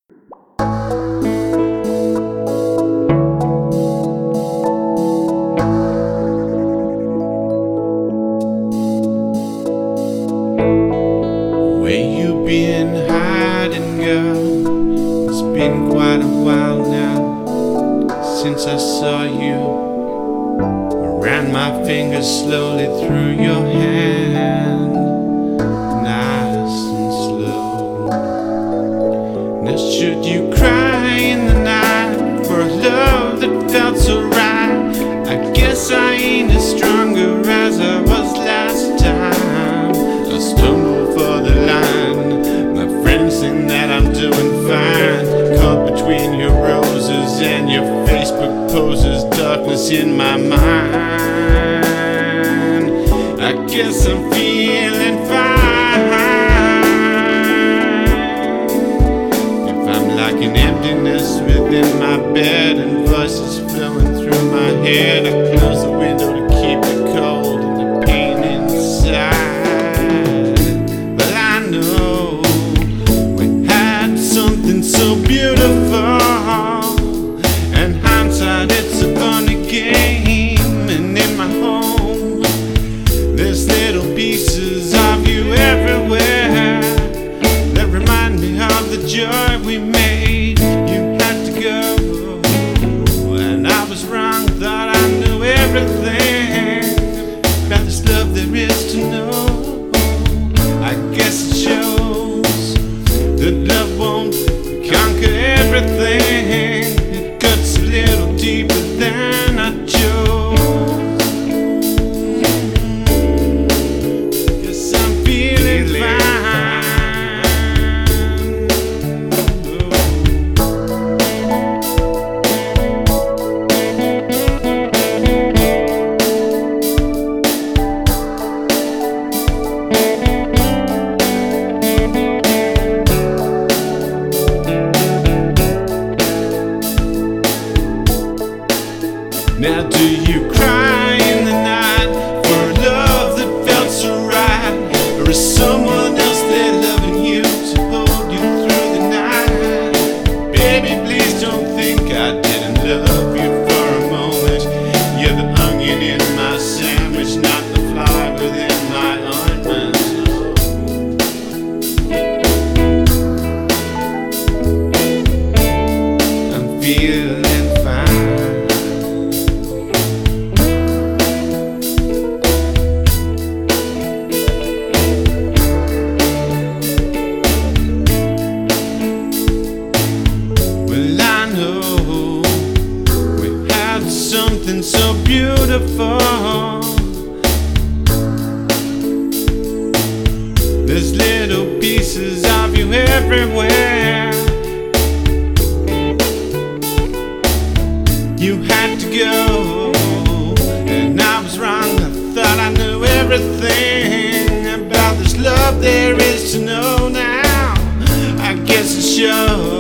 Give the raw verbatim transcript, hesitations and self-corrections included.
Where you been hiding, girl? It's been quite a while now since I saw you. I ran my fingers slowly through your hand, nice and slow. Now should you cry in the night for a love that felt so right? I guess I ain't as stronger as I was last time. I stumble for the line, my friends think that I'm doing fine. Caught between your roses and your Facebook poses, darkness in my mind. I guess I'm feeling fine. If I'm like an emptiness within my bed and voices flowing through my head, I close the window to keep it cold and the pain inside. Well, I know we had something so beautiful, and hindsight, it's a funny game. And in my home, there's little pieces of you everywhere that remind me of the joy we made. You had to go, and I was wrong. Thought I knew everything about this love there is to know. I guess it shows that love won't conquer everything. It cuts a little deeper than I chose. Guess I'm feeling fine. Now do you cry in the night for a love that felt so right? Or is someone else there loving you to hold you through the night? Baby, please don't think I didn't love you for a moment. You're the onion in my sandwich, not the fly within my ointment. I'm feeling fine. Well, I know we had something so beautiful. There's little pieces of you everywhere. You had to go, and I was wrong. I thought I knew everything about this love there is to know now. I guess it shows